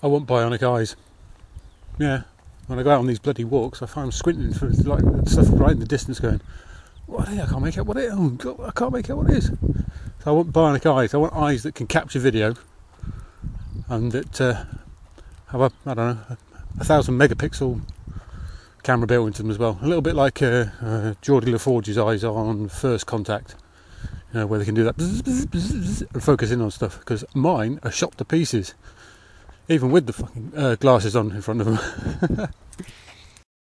I want bionic eyes. Yeah. When I go out on these bloody walks, I find I'm squinting for like stuff right in the distance, going, "What is it? I can't make out what it is. Oh God, I can't make out what it is." So I want bionic eyes. I want eyes that can capture video and that have a 1,000 megapixel camera built into them as well. A little bit like Geordie LaForge's eyes on First Contact. You know, where they can do that bzz, bzz, bzz, bzz, and focus in on stuff. Because mine are shot to pieces, even with the fucking glasses on in front of them.